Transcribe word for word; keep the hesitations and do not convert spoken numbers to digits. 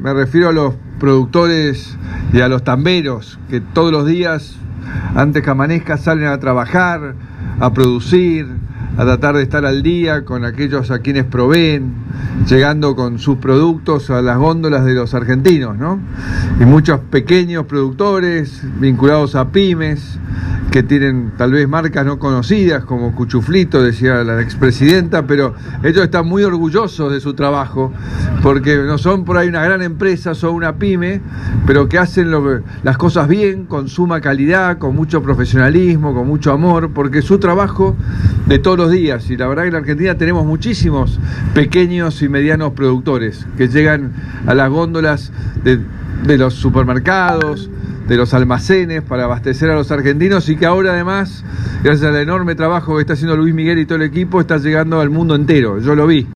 me refiero a los productores y a los tamberos que todos los días, antes que amanezca, salen a trabajar, a producir, a tratar de estar al día con aquellos a quienes proveen, llegando con sus productos a las góndolas de los argentinos, ¿no? Y muchos pequeños productores vinculados a pymes, que tienen tal vez marcas no conocidas como Cuchuflito, decía la expresidenta, pero ellos están muy orgullosos de su trabajo, porque no son por ahí una gran empresa, son una pyme, pero que hacen lo, las cosas bien, con suma calidad, con mucho profesionalismo, con mucho amor, porque es su trabajo de todos los días. Y la verdad que en la Argentina tenemos muchísimos pequeños y medianos productores que llegan a las góndolas de, de los supermercados, de los almacenes, para abastecer a los argentinos, y que ahora además, gracias al enorme trabajo que está haciendo Luis Miguel y todo el equipo, está llegando al mundo entero. Yo lo vi.